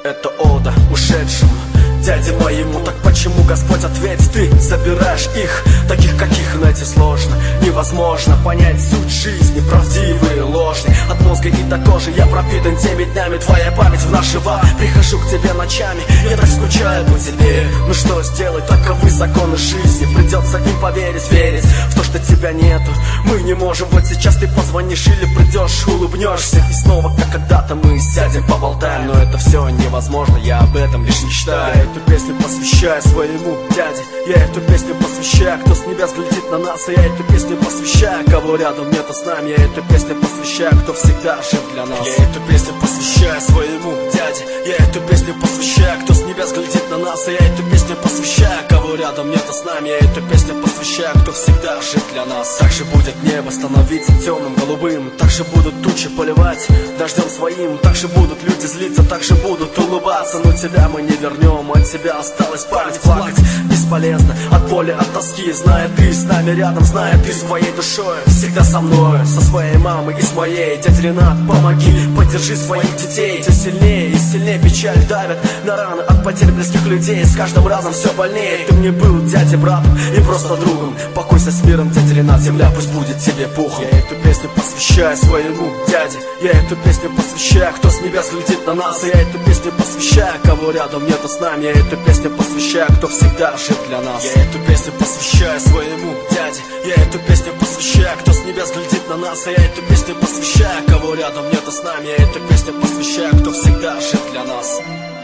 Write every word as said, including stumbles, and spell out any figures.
Это ода ушедшему дяде моему. Так почему, Господь, ответь, ты забираешь их, таких, каких найти сложно, невозможно понять суть жизни, правдивые и ложные. От мозга и до кожи я пропитан теми днями, твоя память внашива. Прихожу к тебе ночами, я так скучаю по тебе. Ну что сделать, таковы законы жизни. Придется им поверить, верить в то, что тебя нету. Мы не можем, вот сейчас ты позвонишь или придешь, улыбнешься, и снова, как когда-то, мы сядем, поболтаем. Но это все невозможно, я об этом лишь мечтаю. Я эту песню посвящаю своему дяде, я эту песню посвящаю, кто с небес глядит на нас. И я эту песню посвящаю, кого рядом нету с нами. Я эту песню посвящаю, кто всегда жив для нас. Я эту песню посвящаю своему дяде, я эту песню посвящаю, кто с небес глядит на нас. И я эту песню посвящаю, кого рядом нету с нами. Я эту песню посвящаю, кто всегда жив для нас. Так же будет небо становиться темным, голубым, так же будут тучи поливать дождем своим, так же будут люди злиться, так же будут улыбаться. Но тебя мы не вернем, от тебя осталась память. Плакать бесполезно от боли, от тоски, зная ты с нами рядом, зная ты своей душой всегда со мной, со своей мамой и с моей. Дядя Ренат, помоги, поддержи своих детей. Все сильнее и сильнее печаль давит на раны от потерь близких людей. С каждым разом все больнее. Ты мне был дядей, братом и просто другом. Покойся с миром, дядя Ренат, земля пусть будет тебе пухом. Я эту песню посвящаю своему дяде, я эту песню посвящаю, кто с небес глядит на нас. И я эту песню посвящаю, кого рядом нету с нами. Я эту песню посвящаю, кто всегда жив для нас. Я эту песню посвящаю своему дяде, я эту песню посвящаю, кто с небес глядит на нас. И я эту песню посвящаю, кого рядом нету с нами. Я эту песню посвящаю, кто всегда жив для нас.